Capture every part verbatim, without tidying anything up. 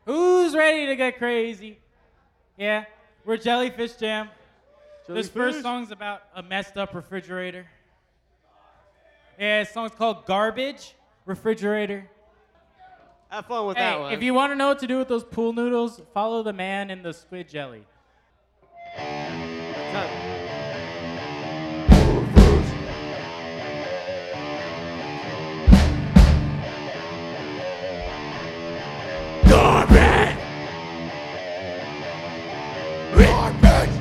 Who's ready to get crazy? Yeah, we're Jellyfish Jam. This first song's about a messed up refrigerator. Yeah, the song's called Garbage Refrigerator. Have fun with Hey, that one. if you want to know what to do with those pool noodles, follow the man in the squid jelly. Garbage! Garbage!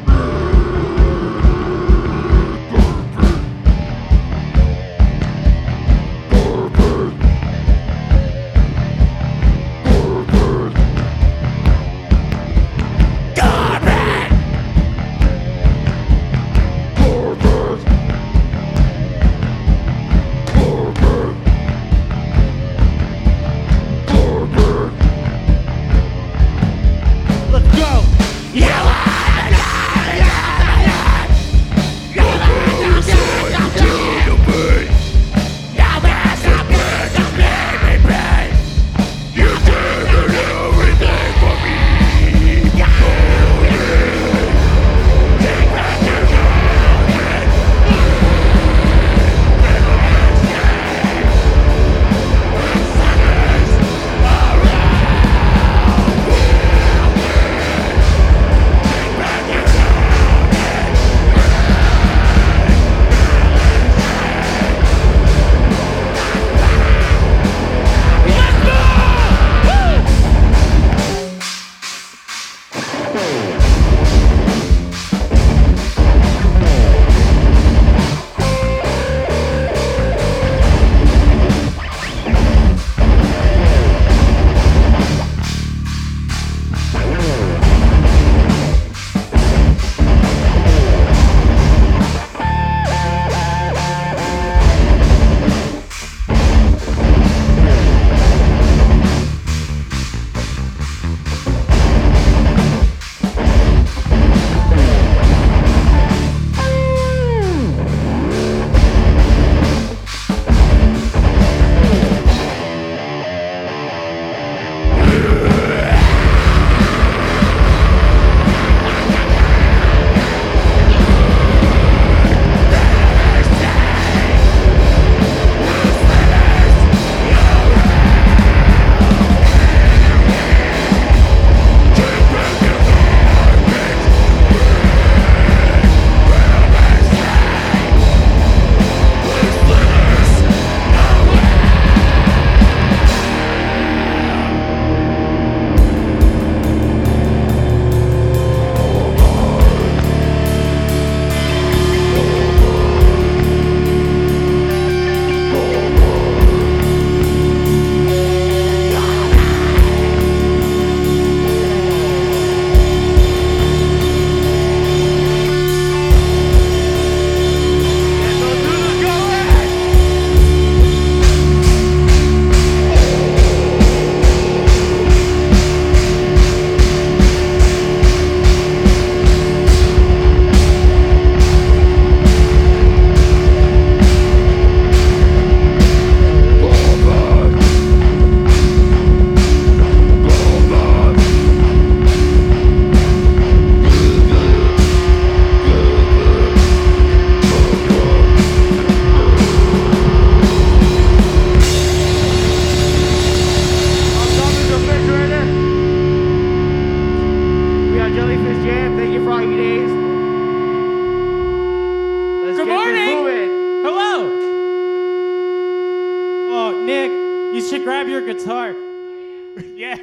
Grab your guitar. Yeah.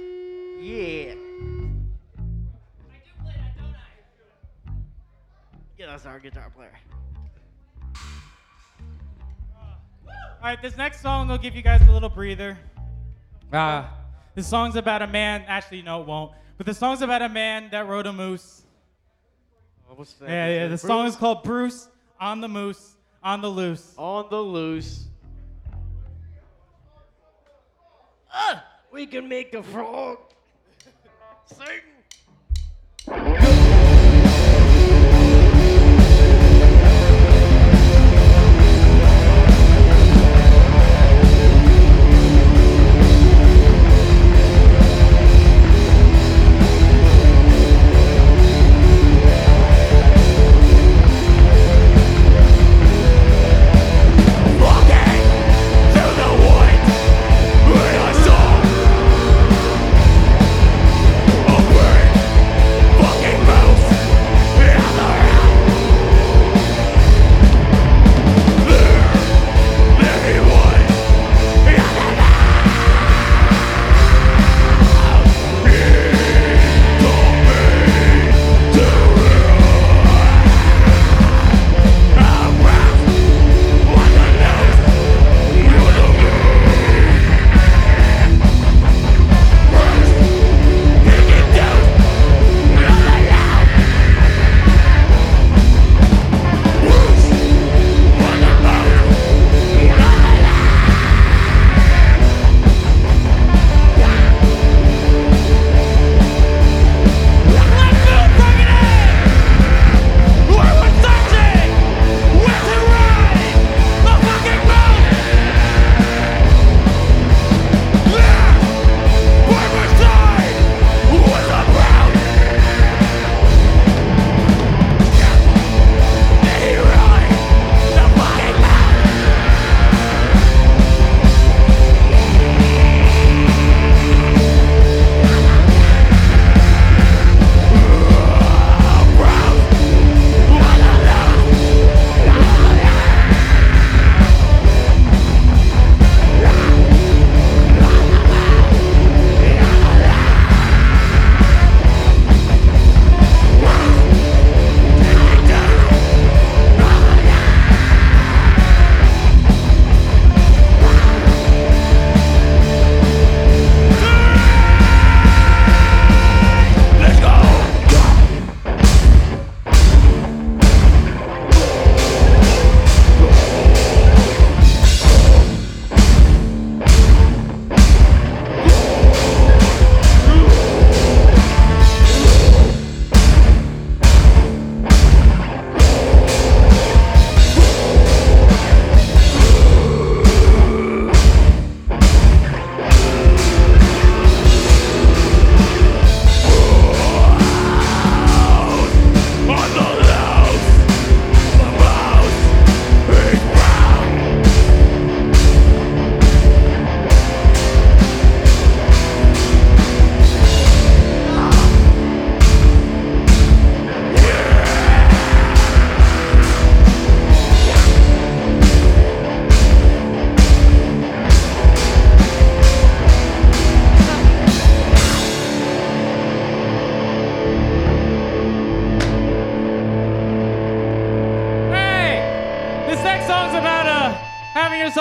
Yeah. Yeah, that's our guitar player. All right, this next song will give you guys a little breather. Uh, this song's about a man. Actually, no, it won't. But the song's about a man that rode a moose. Oh, what's that? Yeah, yeah. The Bruce? song is called Bruce on the Moose, on the Loose. On the Loose. Ah, we can make the frog sing.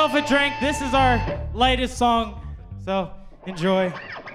yourself a drink. This is our lightest song, so enjoy.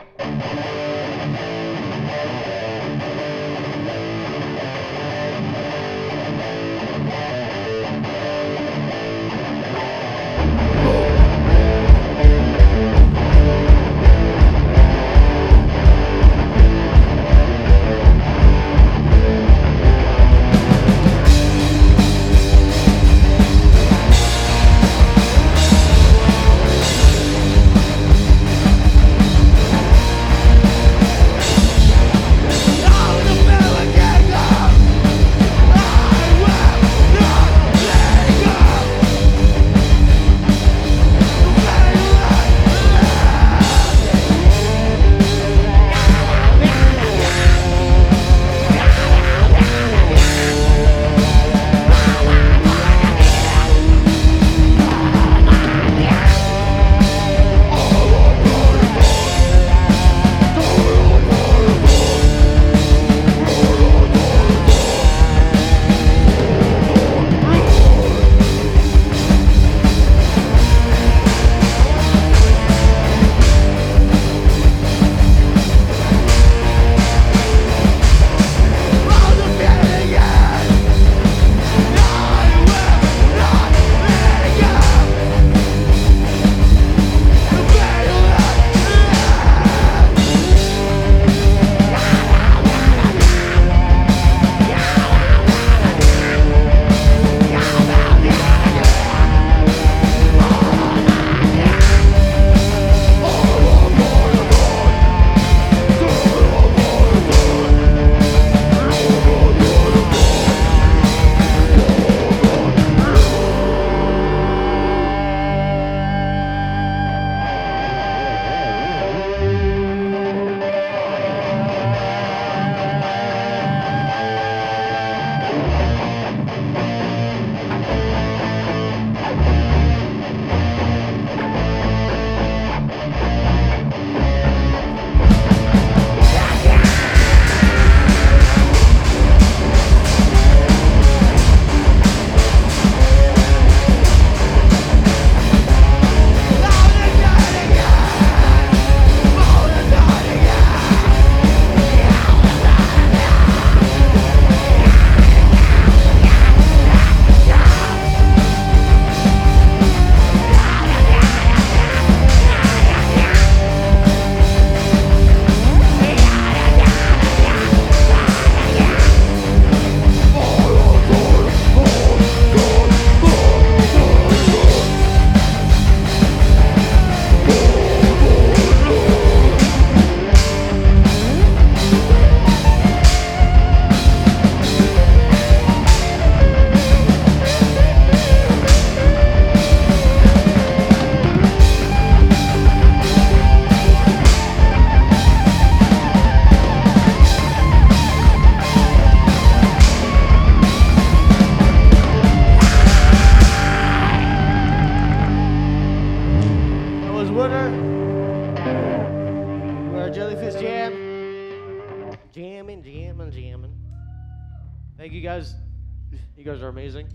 Thank you guys. You guys are amazing.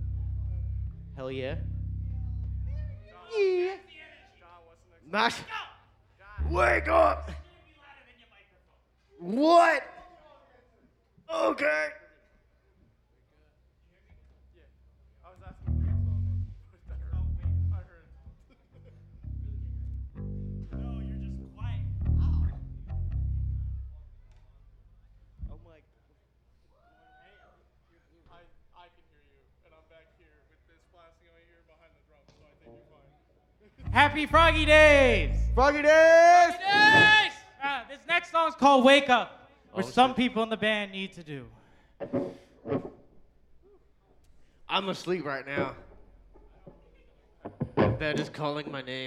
Hell yeah. Yeah. Mash. Wake up. What? Okay. Happy Froggy Days! Froggy Days! Days! Uh, this next song is called Wake Up, which Oh, some shit. people in the band need to do. I'm asleep right now. Bed is calling my name.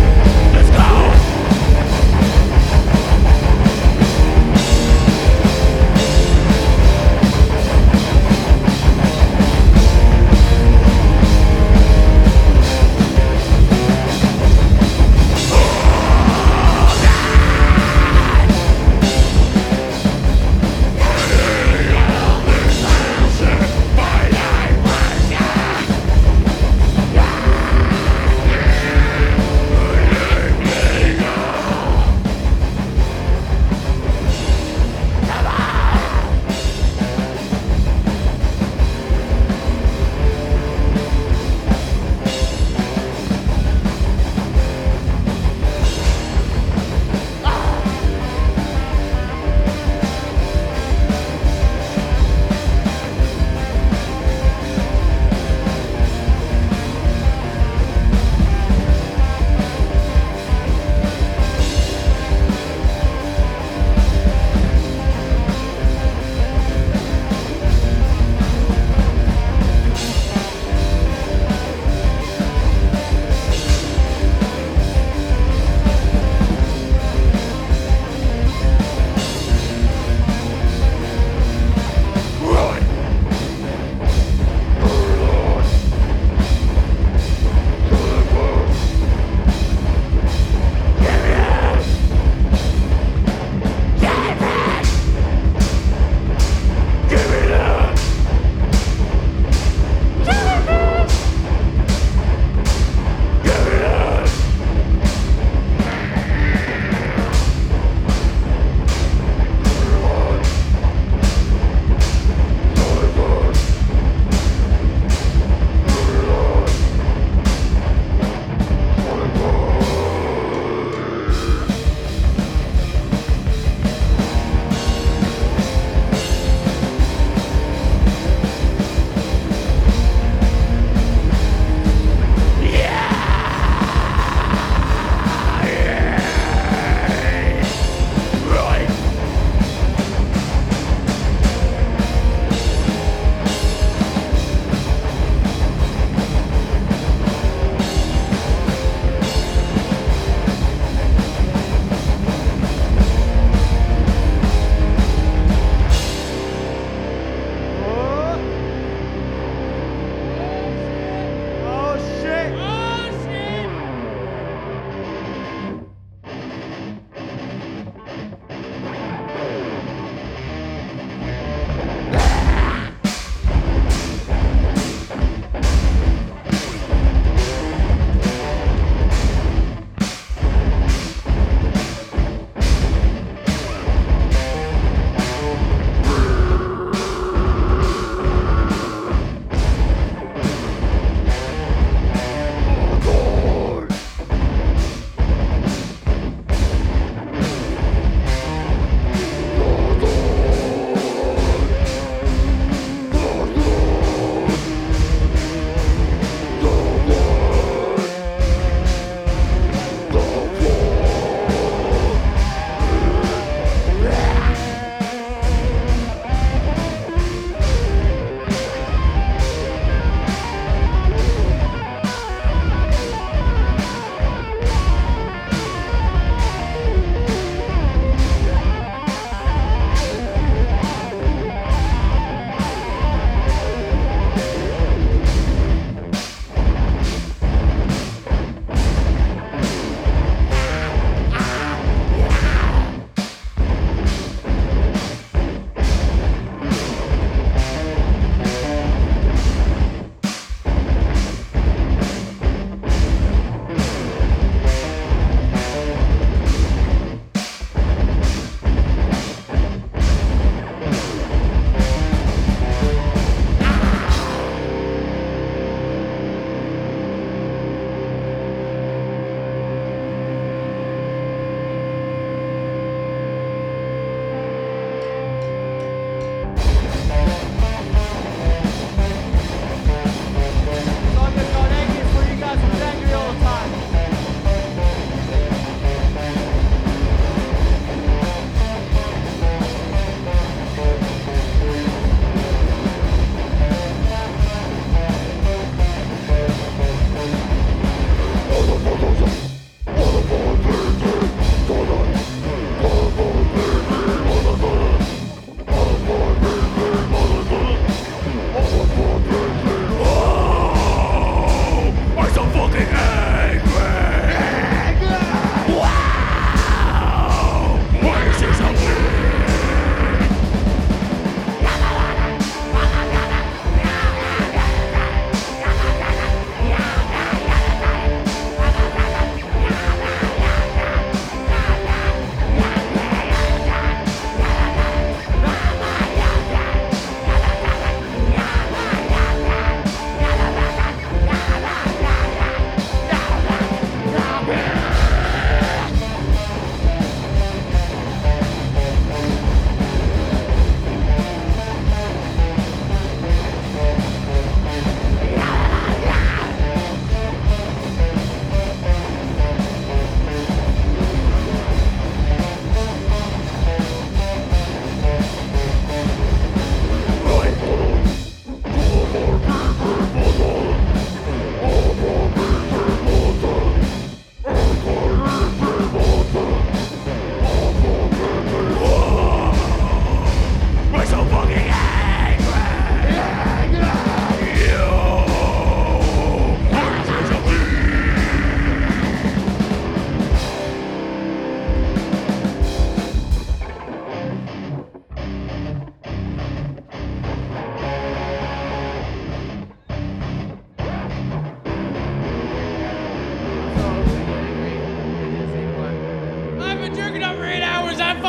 Let's go!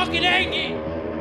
fucking angry.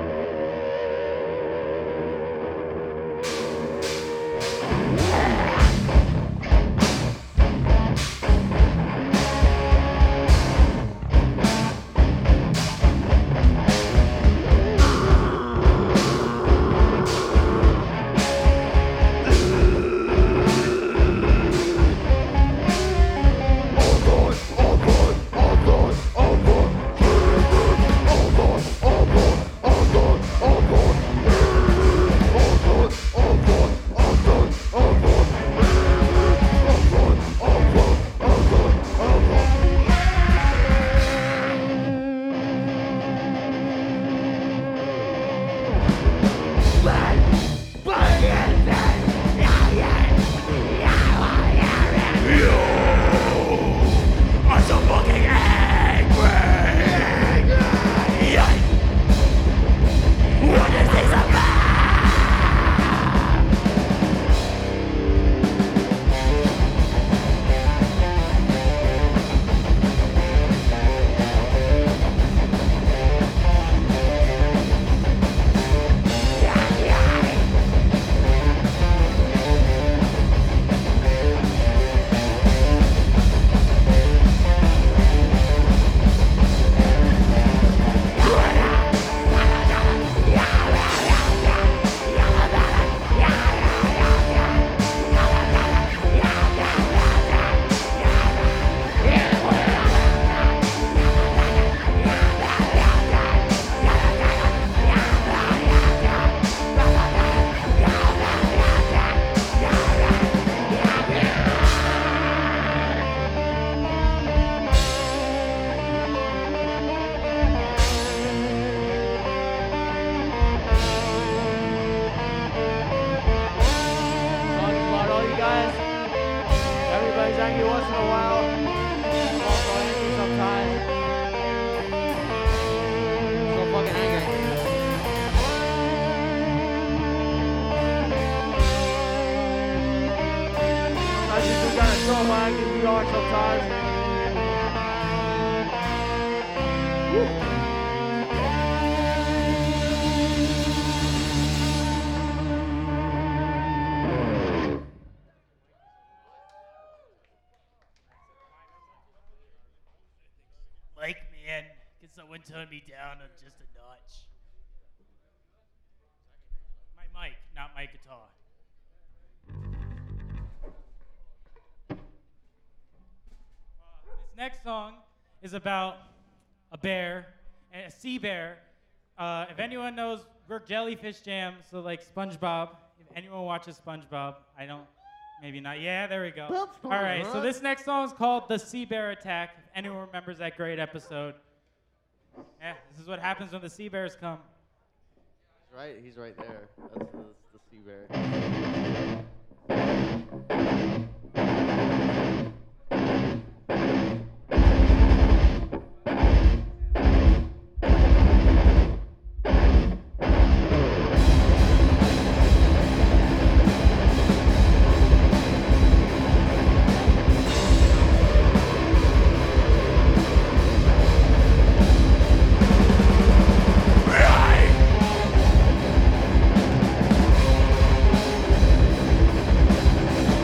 Like, man, can someone turn me down on just a notch? My mic, not my guitar. This next song is about a bear, and a sea bear. Uh, if anyone knows, we're Jellyfish Jam, so like SpongeBob. If anyone watches SpongeBob, I don't, maybe not. Yeah, there we go. All right, so this next song is called The Sea Bear Attack. If anyone remembers that great episode. Yeah, this is what happens when the sea bears come. He's right, he's right there. That's the, the sea bear. Right!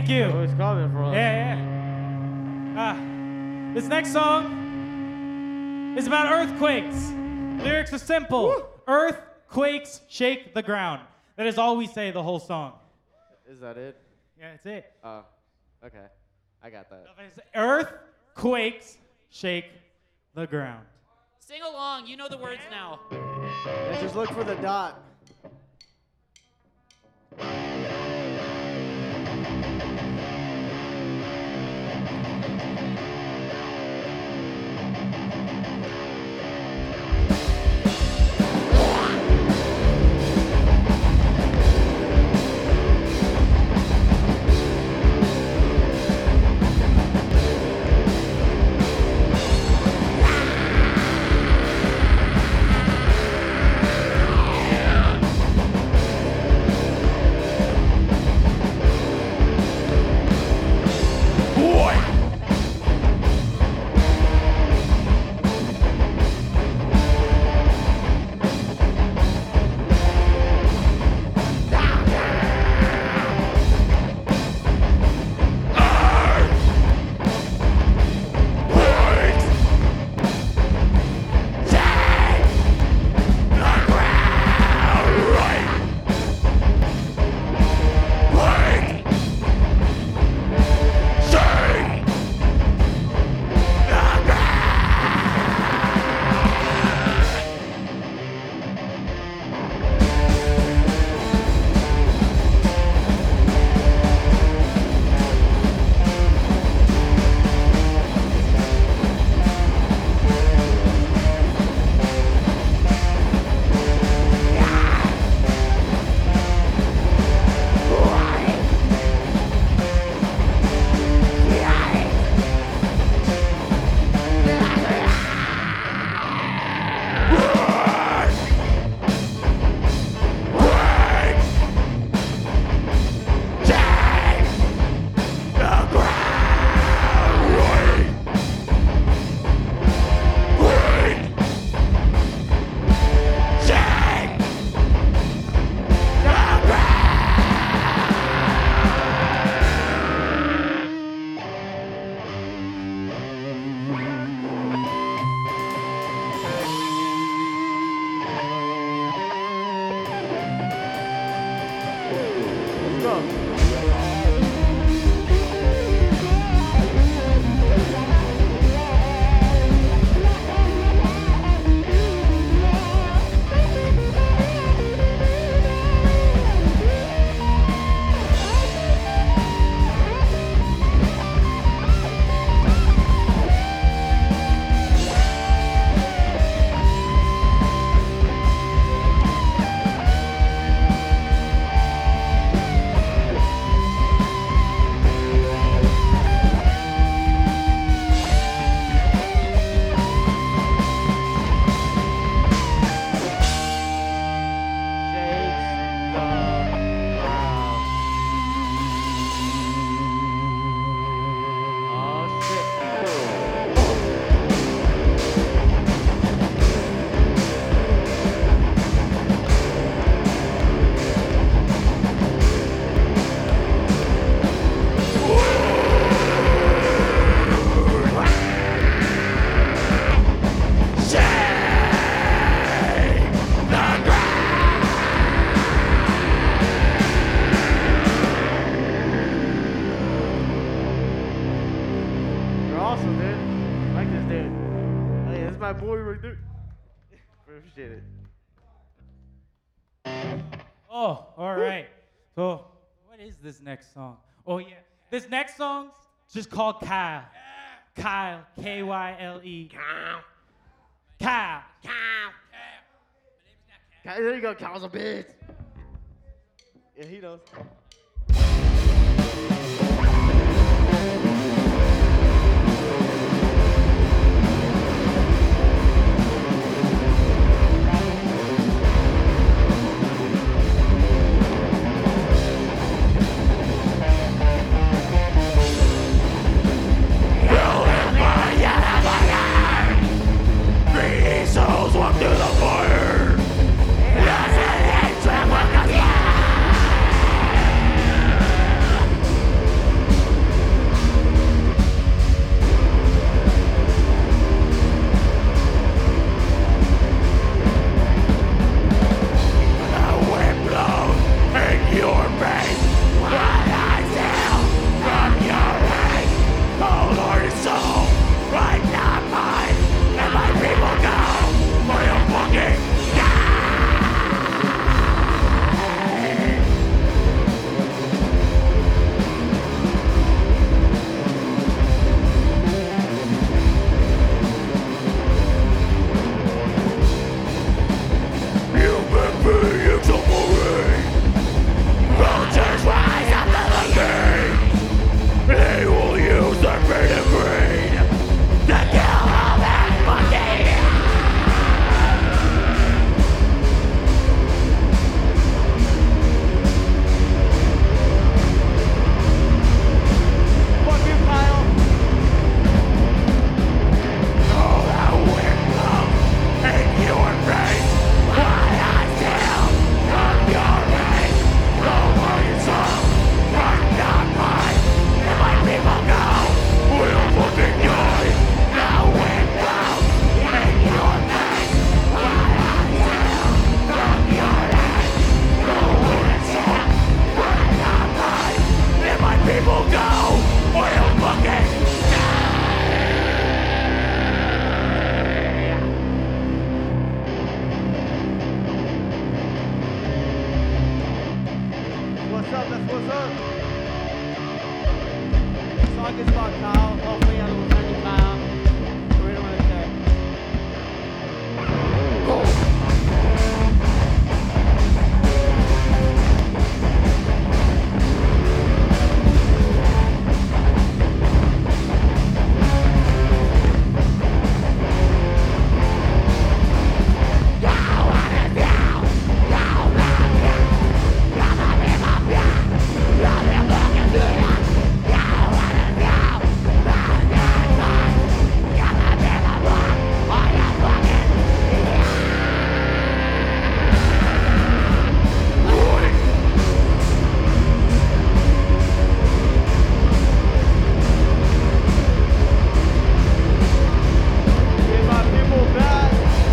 Thank you. Where it's coming from. Yeah, yeah. Ah, this next song is about earthquakes. Lyrics are simple. Woo. Earthquakes shake the ground. That is all we say the whole song. Is that it? Yeah, that's it. Oh, okay. I got that. Earthquakes shake the ground. Sing along. You know the words now. Yeah, just look for the dot. my boy right there. Appreciate it. Oh, all right. So, what is this next song? Oh, yeah. This next song's just called Kyle. Kyle, K Y L E. Kyle. Kyle. Kyle. Kyle. There you go, Kyle's a bitch. Yeah, he knows. fucking spot, Kyle. Hopefully, I don't offend you, Kyle. We don't want to check. Give my people back.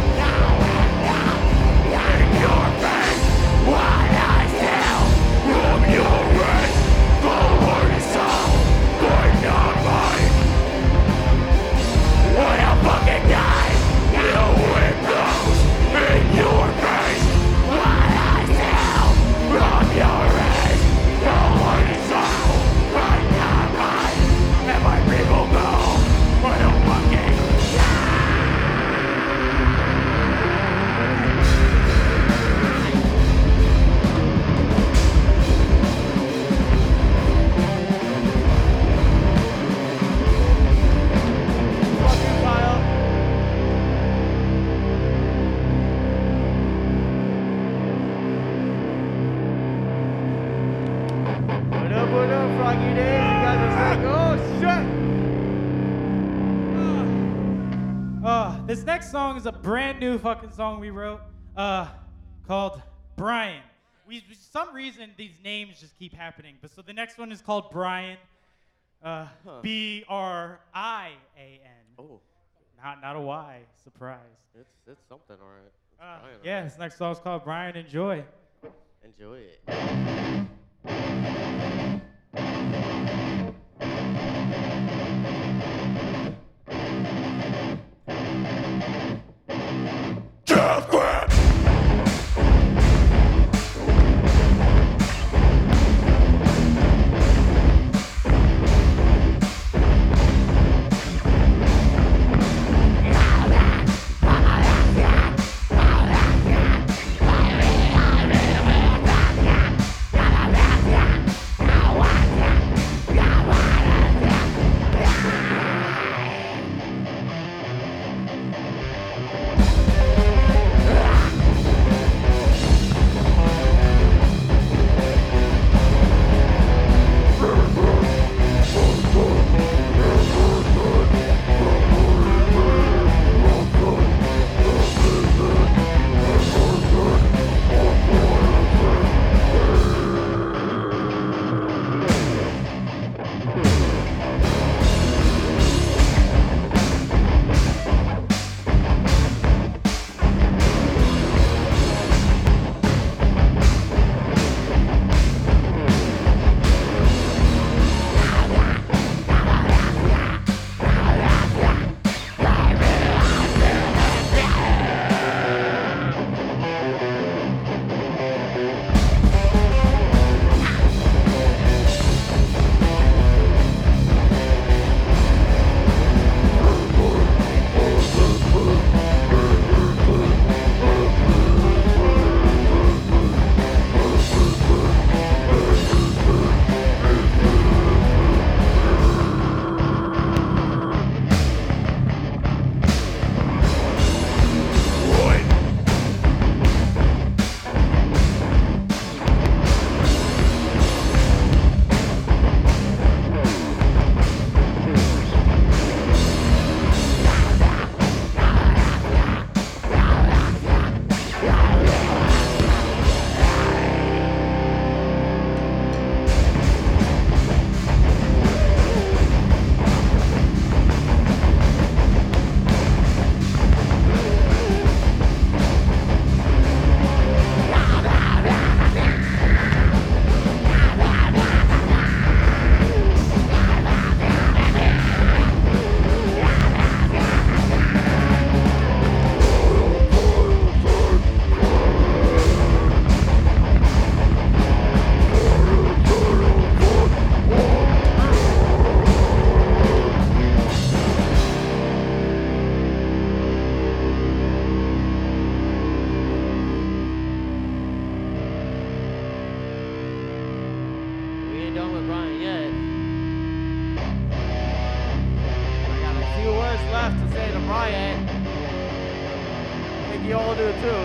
Fuck you, Kyle. What up, what up, Froggy Days? You guys are sick. Oh, shit. Uh, this next song is a brand new fucking song we wrote, uh, called Brian. We, for some reason, these names just keep happening. But so the next one is called Brian, uh, Huh. B R I A N. Oh, Not, not a Y. Surprise. it's it's something, all right. It's Uh, Brian, all yeah, right. this next song's called Brian. Enjoy. Enjoy it. Death grip. Yeah. like you all do it too.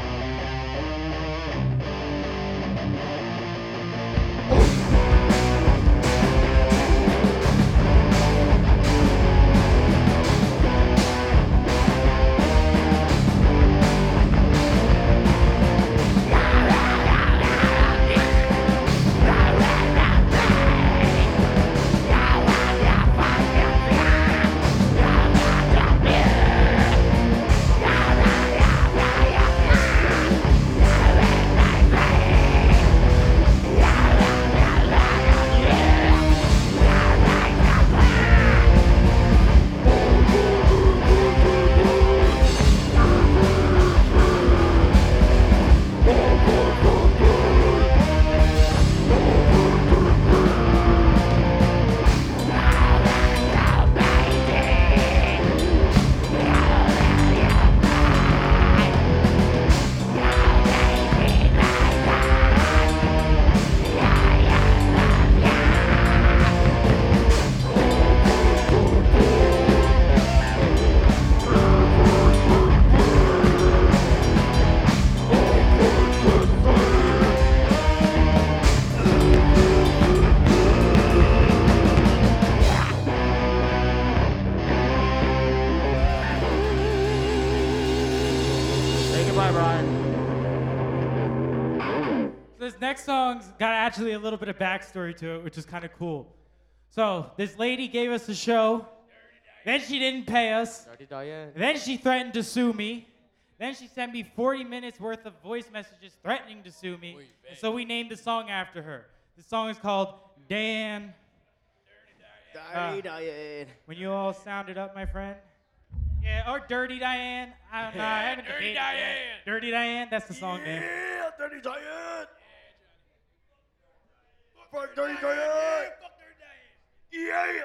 This next song's got actually a little bit of backstory to it, which is kind of cool. So this lady gave us a show, then she didn't pay us, Dirty Diane. then she threatened to sue me, then she sent me forty minutes worth of voice messages threatening to sue me, and so we named the song after her. The song is called Dan. Dirty Diane. When you all sound it up, my friend. Yeah, or Dirty Diane. I don't know. I haven't Dirty debated Diane. that. Dirty Diane. That's the song name. Yeah, Dirty Diane. Fuck Dirty Diane. Yeah.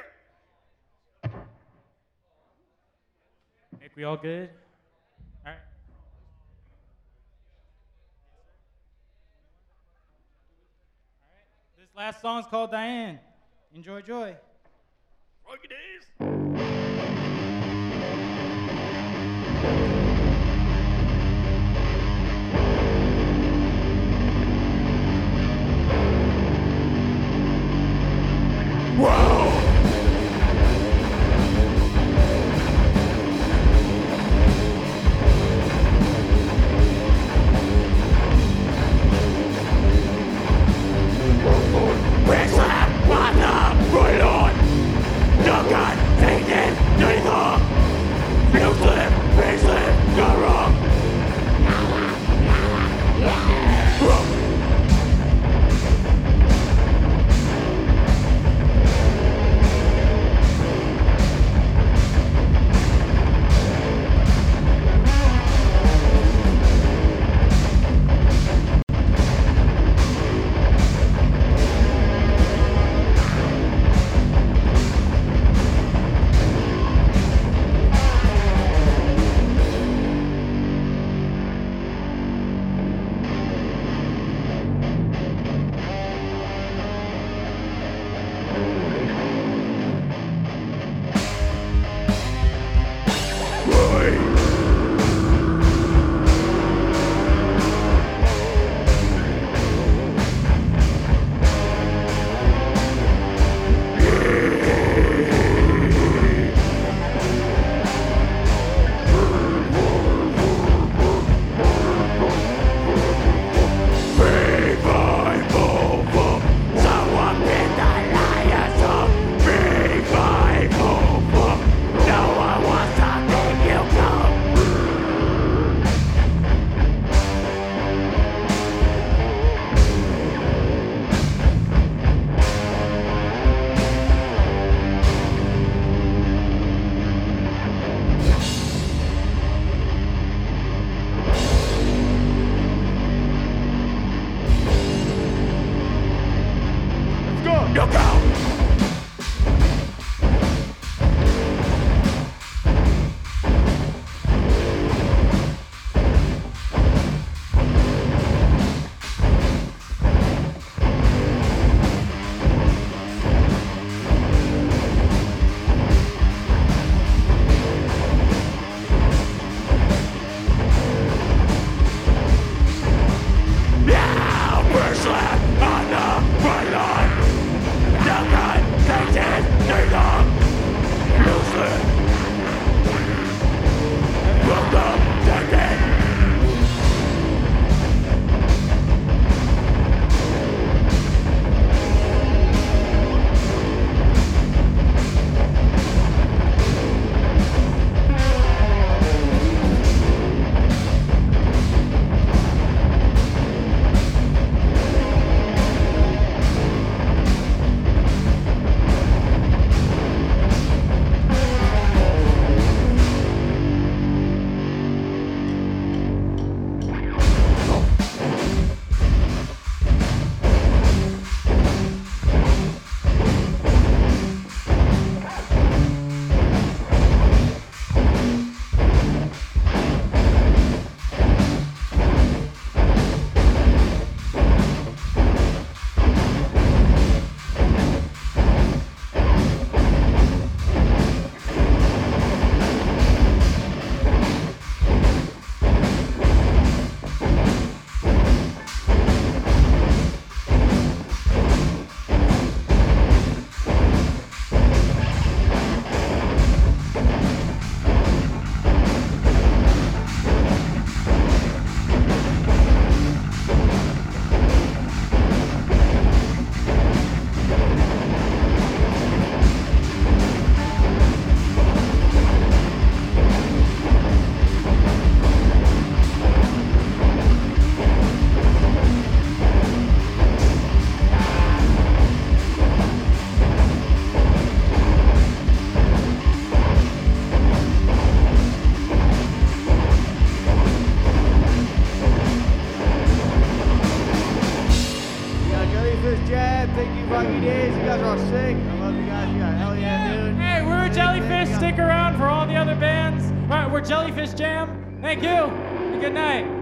Nick, we all good? All right. All right. This last song's called Diane. Enjoy, joy. Rocky days. Wow. Where's that bottom? Right on. Look at, take it. Jam. Thank you, Rocky Days. You guys are all sick. I love you guys. You got hell yeah, dude. Hey, we're Thank you, Jellyfish. thank you. Stick around for all the other bands. All right, we're Jellyfish Jam. Thank you. And good night.